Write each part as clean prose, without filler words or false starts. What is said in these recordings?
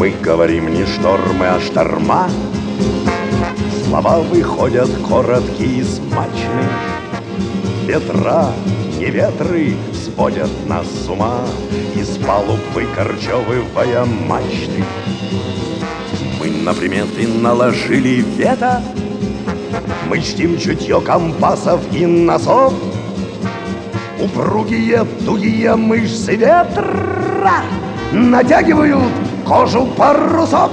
Мы говорим не штормы, а шторма. Слова выходят короткие и смачные. Ветра, не ветры сводят нас с ума, из палуб выкорчевывая мачты. Мы на приметы наложили вето, мы чтим чутье компасов и носов. Упругие, тугие мышцы ветра натягивают кожу парусов.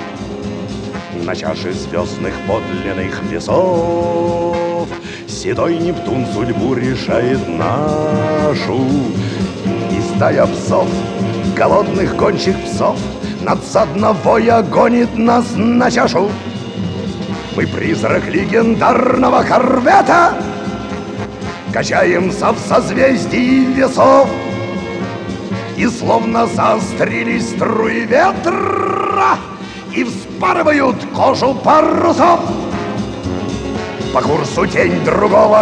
На чаше звездных подлинных весов седой Нептун судьбу решает нашу. И стая псов, голодных гончих псов, надсадно воя гонит нас на чашу. Мы призрак легендарного корвета, качаемся в созвездии весов. И словно заострились струи ветра и вспарывают кожу парусов. По курсу тень другого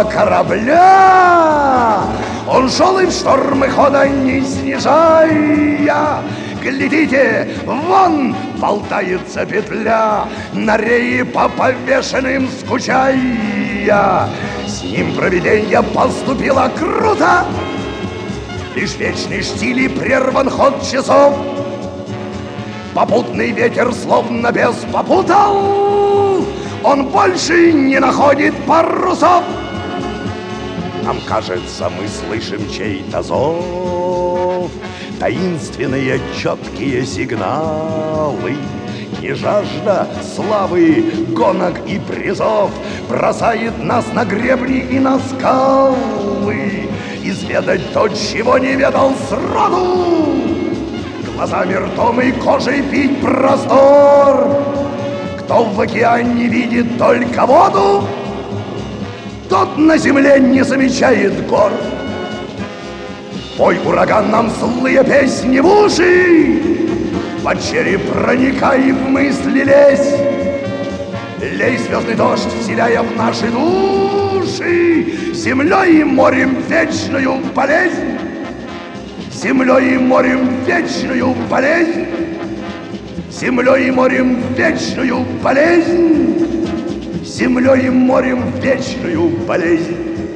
корабля он шел и в штормы хода не снижая. Глядите, вон болтается петля, на рее по повешенным скучая. С ним провиденье поступило круто, лишь вечный штиль и прерван ход часов. Попутный ветер словно без попутал, он больше не находит парусов. Нам кажется, мы слышим чей-то зов, таинственные четкие сигналы. Не жажда славы, гонок и призов бросает нас на гребни и на скалы. Изведать то, чего не ведал сроду, глазами, ртом и кожей пить простор. Кто в океане видит только воду, тот на земле не замечает гор. Пой, ураган, нам злые песни в уши, под череп проникай, в мысли лезь. Лей звездный дождь, вселяя в наши души землей и морем вечную болезнь. Землей и морем вечную болезнь. Землей и морем вечную болезнь. Землей и морем вечную болезнь.